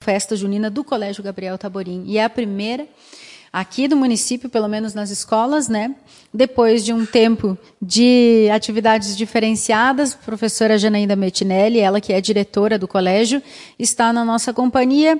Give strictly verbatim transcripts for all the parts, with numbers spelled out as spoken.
festa junina do Colégio Gabriel Taborim. E é a primeira aqui do município, pelo menos nas escolas, né? Depois de um tempo de atividades diferenciadas, a professora Janaína Mettinelli, ela que é diretora do colégio, está na nossa companhia.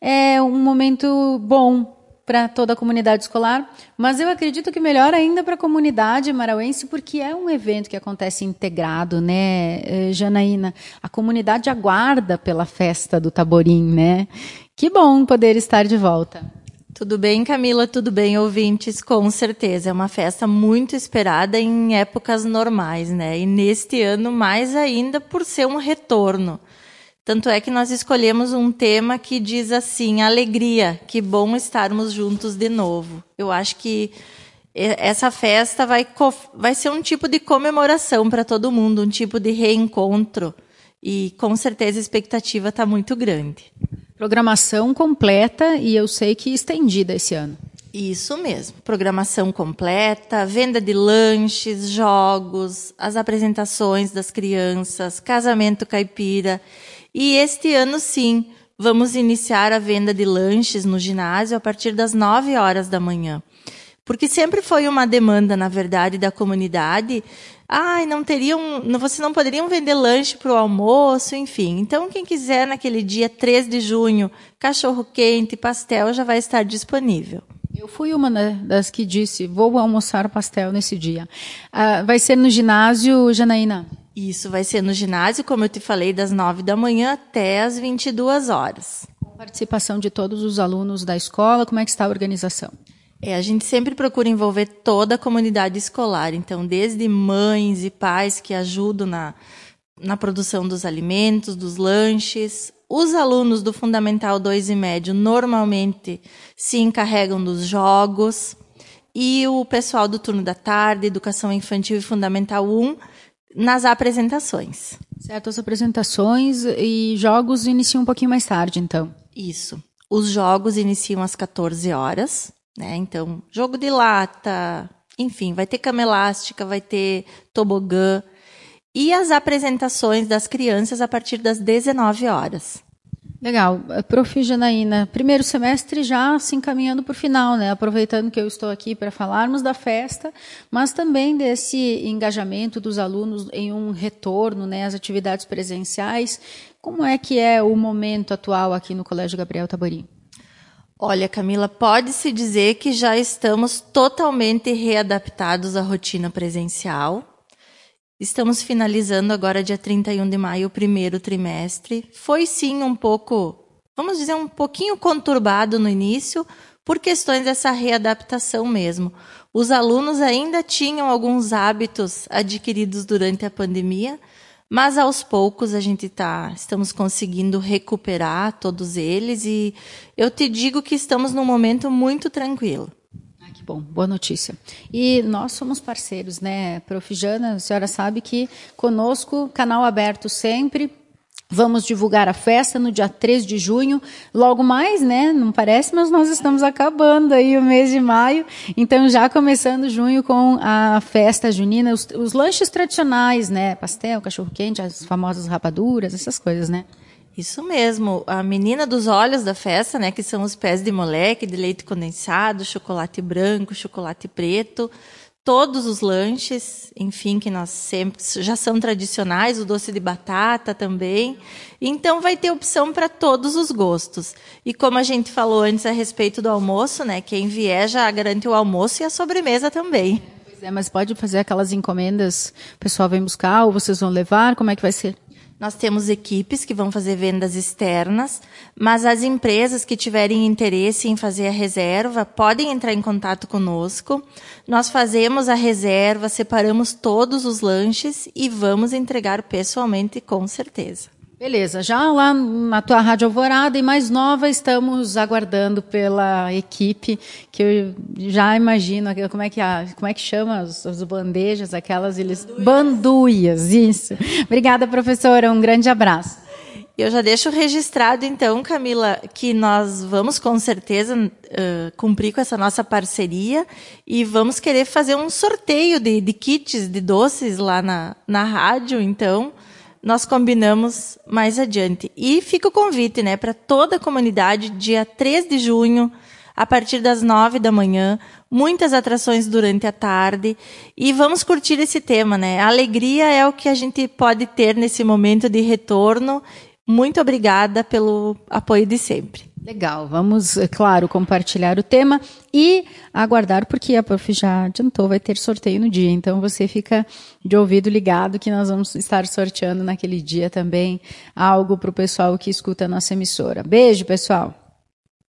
É um momento bom para toda a comunidade escolar, mas eu acredito que melhor ainda para a comunidade marauense, porque é um evento que acontece integrado, né, Janaína? A comunidade aguarda pela festa do Taborim, né? Que bom poder estar de volta. Tudo bem, Camila? Tudo bem, ouvintes? Com certeza, é uma festa muito esperada em épocas normais, né? E neste ano, mais ainda por ser um retorno. Tanto é que nós escolhemos um tema que diz assim, alegria, que bom estarmos juntos de novo. Eu acho que essa festa vai, vai ser um tipo de comemoração para todo mundo, um tipo de reencontro. E com certeza a expectativa está muito grande. Programação completa e eu sei que estendida esse ano. Isso mesmo, programação completa, venda de lanches, jogos, as apresentações das crianças, casamento caipira. E este ano, sim, vamos iniciar a venda de lanches no ginásio a partir das nove horas da manhã. Porque sempre foi uma demanda, na verdade, da comunidade. Ai, não teriam, vocês não poderiam vender lanche para o almoço, enfim. Então, quem quiser, naquele dia três de junho, cachorro-quente, pastel, já vai estar disponível. Eu fui uma das que disse, vou almoçar pastel nesse dia. Uh, vai ser no ginásio, Janaína? Isso, vai ser no ginásio, como eu te falei, das nove da manhã até as vinte e duas horas. Participação de todos os alunos da escola, como é que está a organização? É, a gente sempre procura envolver toda a comunidade escolar, então desde mães e pais que ajudam na, na produção dos alimentos, dos lanches. Os alunos do Fundamental dois e médio normalmente se encarregam dos jogos e o pessoal do turno da tarde, Educação Infantil e Fundamental um, nas apresentações. Certo, as apresentações e jogos iniciam um pouquinho mais tarde, então. Isso. Os jogos iniciam às quatorze horas, né? Então, jogo de lata, enfim, vai ter cama elástica, vai ter tobogã. E as apresentações das crianças a partir das dezenove horas. Legal. Prof. Janaína, primeiro semestre já se encaminhando para o final, né? Aproveitando que eu estou aqui para falarmos da festa, mas também desse engajamento dos alunos em um retorno, né, às atividades presenciais. Como é que é o momento atual aqui no Colégio Gabriel Taborim? Olha, Camila, pode-se dizer que já estamos totalmente readaptados à rotina presencial. Estamos finalizando agora, dia trinta e um de maio, o primeiro trimestre. Foi, sim, um pouco, vamos dizer, um pouquinho conturbado no início, por questões dessa readaptação mesmo. Os alunos ainda tinham alguns hábitos adquiridos durante a pandemia, mas aos poucos a gente tá, estamos conseguindo recuperar todos eles e eu te digo que estamos num momento muito tranquilo. Que bom, boa notícia. E nós somos parceiros, né, Prof. Jana? A senhora sabe que conosco, canal aberto sempre. Vamos divulgar a festa no dia três de junho, logo mais, né? Não parece, mas nós estamos acabando aí o mês de maio. Então, já começando junho com a festa junina, os, os lanches tradicionais, né? Pastel, cachorro-quente, as famosas rapaduras, essas coisas, né? Isso mesmo, a menina dos olhos da festa, né, que são os pés de moleque, de leite condensado, chocolate branco, chocolate preto, todos os lanches, enfim, que nós sempre já são tradicionais, o doce de batata também. Então vai ter opção para todos os gostos. E como a gente falou antes a respeito do almoço, né, quem vier já garante o almoço e a sobremesa também. Pois é, mas pode fazer aquelas encomendas, o pessoal vem buscar ou vocês vão levar, como é que vai ser? Nós temos equipes que vão fazer vendas externas, mas as empresas que tiverem interesse em fazer a reserva podem entrar em contato conosco. Nós fazemos a reserva, separamos todos os lanches e vamos entregar pessoalmente, com certeza. Beleza, já lá na tua Rádio Alvorada e mais nova, estamos aguardando pela equipe, que eu já imagino, como é que, como é que chama as, as bandejas, aquelas, eles... Banduias, isso. Obrigada, professora, um grande abraço. Eu já deixo registrado, então, Camila, que nós vamos, com certeza, uh, cumprir com essa nossa parceria e vamos querer fazer um sorteio de, de kits, de doces lá na, na rádio, então... nós combinamos mais adiante. E fica o convite, né, para toda a comunidade, dia três de junho, a partir das nove da manhã, muitas atrações durante a tarde, e vamos curtir esse tema, né? A alegria é o que a gente pode ter nesse momento de retorno. Muito obrigada pelo apoio de sempre. Legal, vamos, é claro, compartilhar o tema e aguardar, porque a Prof já adiantou, vai ter sorteio no dia, então você fica de ouvido ligado que nós vamos estar sorteando naquele dia também algo para o pessoal que escuta a nossa emissora. Beijo, pessoal!